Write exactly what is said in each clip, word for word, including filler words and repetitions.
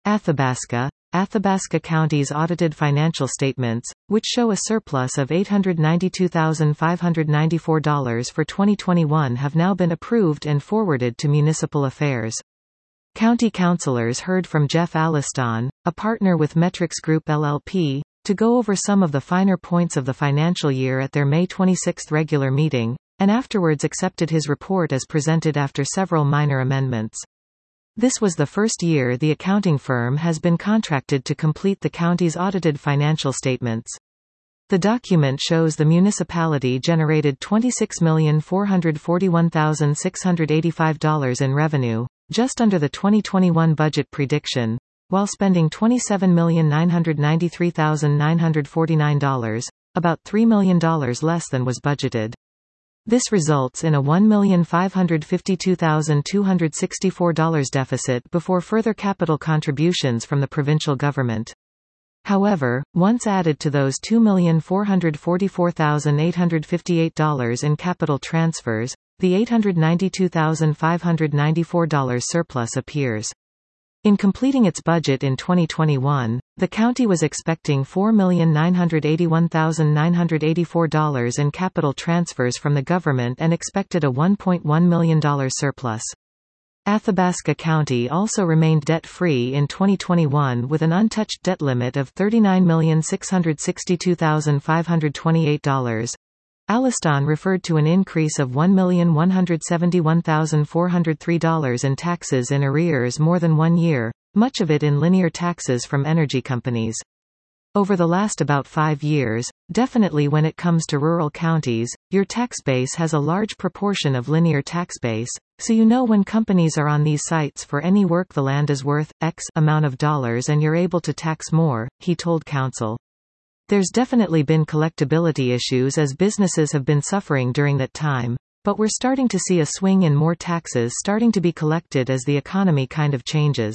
Athabasca. Athabasca County's audited financial statements, which show a surplus of eight hundred ninety-two thousand five hundred ninety-four dollars for twenty twenty-one, have now been approved and forwarded to Municipal Affairs. County councilors heard from Jeff Alliston, a partner with Metrics Group L L P, to go over some of the finer points of the financial year at their May twenty-sixth regular meeting, and afterwards accepted his report as presented after several minor amendments. This was the first year the accounting firm has been contracted to complete the county's audited financial statements. The document shows the municipality generated twenty-six million four hundred forty-one thousand six hundred eighty-five dollars in revenue, just under the twenty twenty-one budget prediction, while spending twenty-seven million nine hundred ninety-three thousand nine hundred forty-nine dollars, about three million dollars less than was budgeted. This results in a one million five hundred fifty-two thousand two hundred sixty-four dollars deficit before further capital contributions from the provincial government. However, once added to those two million four hundred forty-four thousand eight hundred fifty-eight dollars in capital transfers, the eight hundred ninety-two thousand five hundred ninety-four dollars surplus appears. In completing its budget in twenty twenty-one, the county was expecting four million nine hundred eighty-one thousand nine hundred eighty-four dollars in capital transfers from the government and expected a one point one million dollars surplus. Athabasca County also remained debt-free in twenty twenty-one with an untouched debt limit of thirty-nine million six hundred sixty-two thousand five hundred twenty-eight dollars. Alliston referred to an increase of one million one hundred seventy-one thousand four hundred three dollars in taxes in arrears more than one year, much of it in linear taxes from energy companies. Over the last about five years, definitely when it comes to rural counties, your tax base has a large proportion of linear tax base, so you know when companies are on these sites for any work the land is worth X amount of dollars and you're able to tax more, he told council. There's definitely been collectability issues as businesses have been suffering during that time, but we're starting to see a swing in more taxes starting to be collected as the economy kind of changes.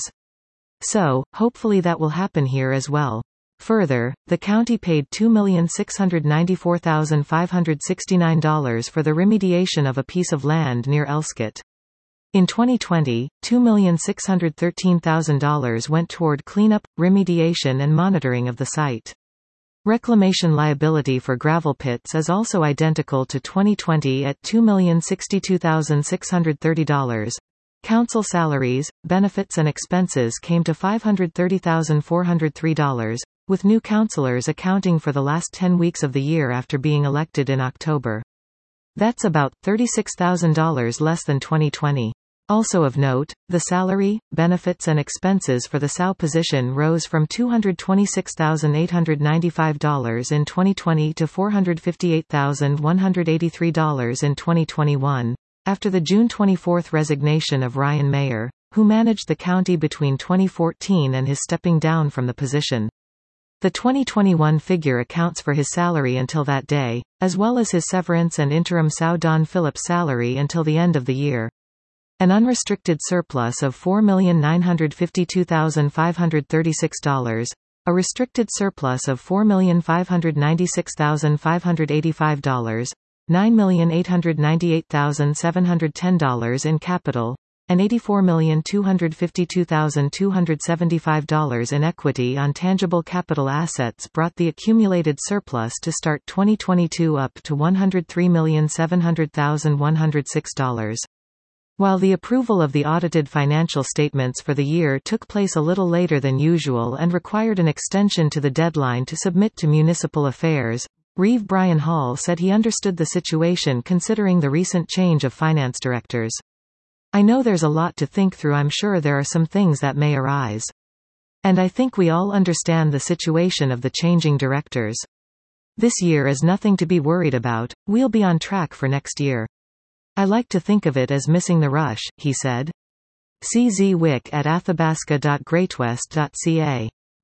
So, hopefully that will happen here as well. Further, the county paid two million six hundred ninety-four thousand five hundred sixty-nine dollars for the remediation of a piece of land near Elskett. In twenty twenty, two million six hundred thirteen thousand dollars went toward cleanup, remediation and monitoring of the site. Reclamation liability for gravel pits is also identical to twenty twenty at two million sixty-two thousand six hundred thirty dollars. Council salaries, benefits and expenses came to five hundred thirty thousand four hundred three dollars, with new councillors accounting for the last ten weeks of the year after being elected in October. That's about thirty-six thousand dollars less than twenty twenty. Also of note, the salary, benefits and expenses for the S O W position rose from two hundred twenty-six thousand eight hundred ninety-five dollars in twenty twenty to four hundred fifty-eight thousand one hundred eighty-three dollars in twenty twenty-one, after the June twenty-fourth resignation of Ryan Mayer, who managed the county between twenty fourteen and his stepping down from the position. The twenty twenty-one figure accounts for his salary until that day, as well as his severance and interim S O W Don Phillips' salary until the end of the year. An unrestricted surplus of four million nine hundred fifty-two thousand five hundred thirty-six dollars, a restricted surplus of four million five hundred ninety-six thousand five hundred eighty-five dollars, nine million eight hundred ninety-eight thousand seven hundred ten dollars in capital, and eighty-four million two hundred fifty-two thousand two hundred seventy-five dollars in equity on tangible capital assets brought the accumulated surplus to start twenty twenty-two up to one hundred three million seven hundred thousand one hundred six dollars. While the approval of the audited financial statements for the year took place a little later than usual and required an extension to the deadline to submit to Municipal Affairs, Reeve Brian Hall said he understood the situation considering the recent change of finance directors. I know there's a lot to think through. I'm sure there are some things that may arise. And I think we all understand the situation of the changing directors. This year is nothing to be worried about, we'll be on track for next year. I like to think of it as missing the rush, he said. C Z Wick at athabasca dot greatwest dot c a